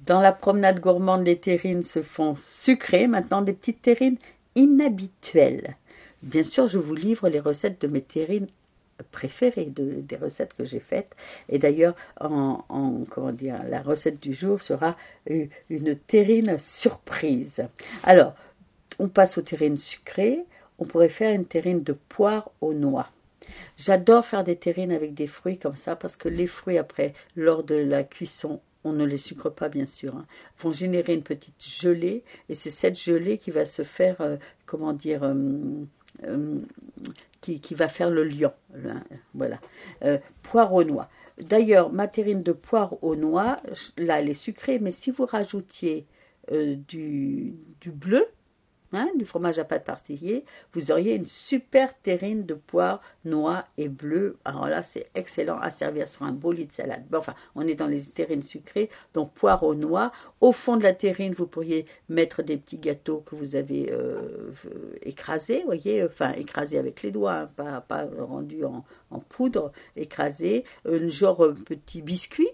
Dans la promenade gourmande, les terrines se font sucrées. Maintenant, des petites terrines inhabituelles. Bien sûr, je vous livre les recettes de mes terrines préférées, des recettes que j'ai faites. Et d'ailleurs, comment dire, la recette du jour sera une terrine surprise. Alors, on passe aux terrines sucrées. On pourrait faire une terrine de poire aux noix. J'adore faire des terrines avec des fruits comme ça parce que les fruits, après, lors de la cuisson, on ne les sucre pas bien sûr, hein, vont générer une petite gelée et c'est cette gelée qui va se faire, comment dire, qui va faire le liant. Voilà. Poire aux noix. D'ailleurs, ma terrine de poire aux noix, là elle est sucrée, mais si vous rajoutiez du bleu, hein, du fromage à pâte persillée, vous auriez une super terrine de poire, noix et bleu. Alors là, c'est excellent à servir sur un beau lit de salade. Bon, enfin, on est dans les terrines sucrées, donc poire aux noix. Au fond de la terrine, vous pourriez mettre des petits gâteaux que vous avez écrasés, voyez, enfin écrasés avec les doigts, hein, pas rendus en poudre, écrasés, genre petit biscuit.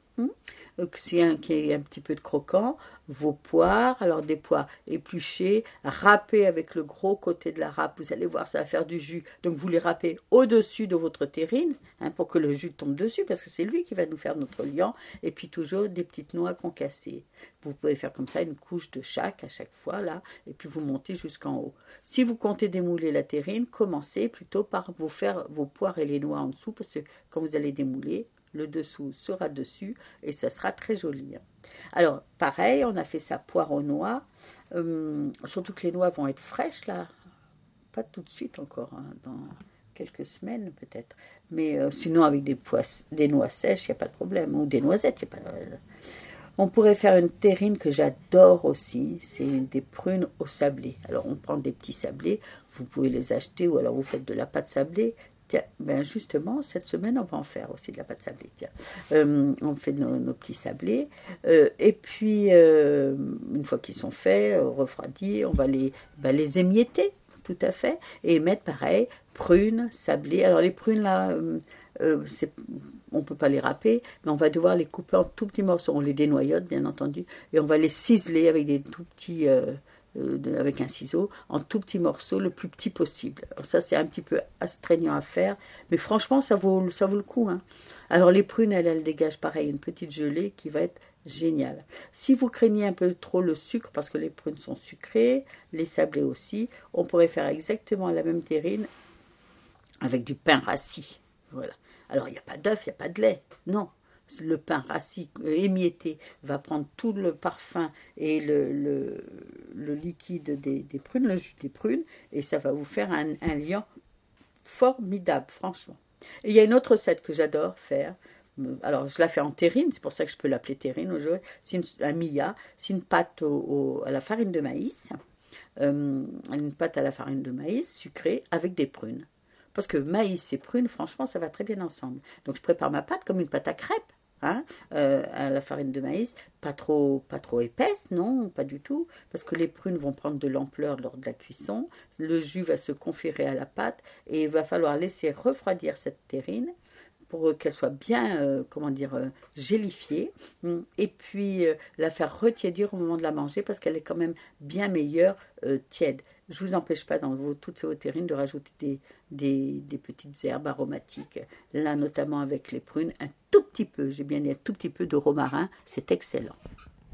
Qui est un petit peu de croquant, vos poires, alors des poires épluchées, râpées avec le gros côté de la râpe, vous allez voir, ça va faire du jus, donc vous les râpez au-dessus de votre terrine, hein, pour que le jus tombe dessus, parce que c'est lui qui va nous faire notre liant, et puis toujours des petites noix concassées. Vous pouvez faire comme ça, une couche de chaque à chaque fois, là, et puis vous montez jusqu'en haut. Si vous comptez démouler la terrine, commencez plutôt par vous faire vos poires et les noix en dessous, parce que quand vous allez démouler, le dessous sera dessus et ça sera très joli. Alors, pareil, on a fait sa poire aux noix. Surtout que les noix vont être fraîches, là. Pas tout de suite encore, hein, dans quelques semaines peut-être. Mais sinon, avec des noix sèches, il n'y a pas de problème. Ou des noisettes, il n'y a pas de... On pourrait faire une terrine que j'adore aussi, c'est des prunes au sablé. Alors, on prend des petits sablés, vous pouvez les acheter ou alors vous faites de la pâte sablée. Tiens, ben justement, cette semaine, on va en faire aussi de la pâte sablée. Tiens. On fait nos petits sablés. Et puis, une fois qu'ils sont faits, refroidis, on va les émietter, tout à fait. Et mettre, pareil, prunes, sablés. Alors, les prunes, là, on ne peut pas les râper, mais on va devoir les couper en tout petits morceaux. On les dénoyote, bien entendu. Et on va les ciseler avec des tout petits... avec un ciseau, en tout petits morceaux, le plus petit possible. Alors ça, c'est un petit peu astreignant à faire, mais franchement, ça vaut le coup. Hein. Alors les prunes, elles dégagent pareil, une petite gelée qui va être géniale. Si vous craignez un peu trop le sucre, parce que les prunes sont sucrées, les sablés aussi, on pourrait faire exactement la même terrine avec du pain rassis. Voilà. Alors, il n'y a pas d'œuf, il n'y a pas de lait. Non. Le pain rassis émietté va prendre tout le parfum et le liquide des prunes, le jus des prunes, et ça va vous faire un liant formidable, franchement. Et il y a une autre recette que j'adore faire. Alors, je la fais en terrine, c'est pour ça que je peux l'appeler terrine aujourd'hui. C'est un mia, c'est une pâte à la farine de maïs. Une pâte à la farine de maïs sucrée avec des prunes. Parce que maïs et prunes, franchement, ça va très bien ensemble. Donc, je prépare ma pâte comme une pâte à crêpes. Hein, à la farine de maïs, pas trop épaisse, non, pas du tout, parce que les prunes vont prendre de l'ampleur lors de la cuisson, le jus va se conférer à la pâte et il va falloir laisser refroidir cette terrine pour qu'elle soit bien, gélifiée, et puis la faire retiédir au moment de la manger parce qu'elle est quand même bien meilleure tiède. Je ne vous empêche pas dans toutes vos terrines de rajouter des petites herbes aromatiques. Là, notamment avec les prunes, un tout petit peu, j'ai bien dit un tout petit peu de romarin, c'est excellent.